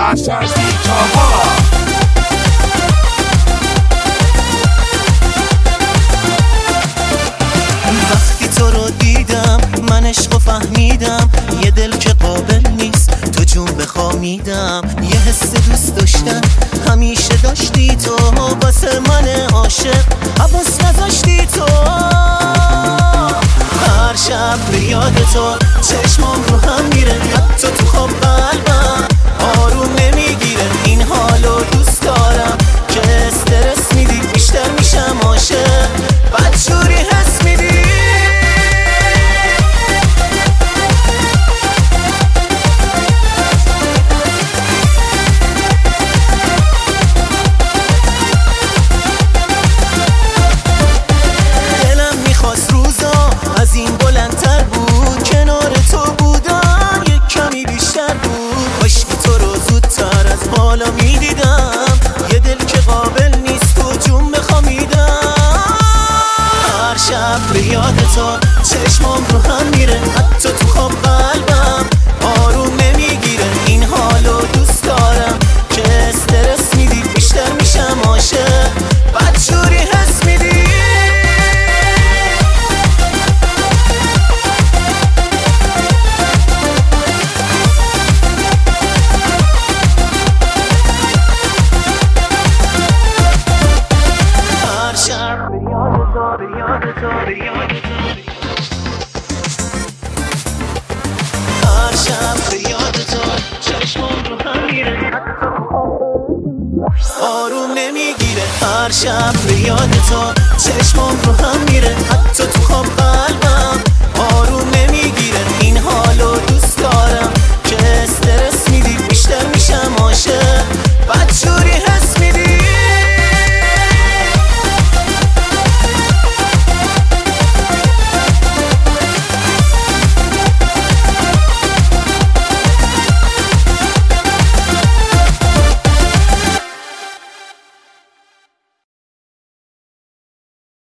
پس از دیتاها. وقتی تو رو دیدم من عشقو فهمیدم، یه دل که قابل نیست تو جون بخوامیدم. یه حس دوست داشتن همیشه داشتی تو، واسه من عاشق حواس نذاشتی تو. هر شب به یاد تو چشمام رو هم میره، حتی تو خواب قلبم آروم نمیگیره. این حالو دوست دارم که استرس میدی، بیشتر میشم عاشق بدجوری حس میدی. دلم میخواست روزا از این بلندتر بود، کنار تو بودم یک کمی بیشتر بود. کاش که تو رو زودتر از بالا میدیدم، یه دل که قابل نیست تو جون بخوامیدم. هر شب به یاد تو چشمام رو هم میره، حتی تو خواب قلبم آروم نمیگیره. این حالو دوست دارم که استرس میدی، بیشتر میشم عاشق بدجوری حس میدی. هر شب به یاد تو، به یاد تو، به یاد تو. هر شب به یاد تو چشمام رو هم میره، حتی تو خواب آروم نمیگیره. هر شب به یاد تو چشمام رو هم میره، حتی تو خواب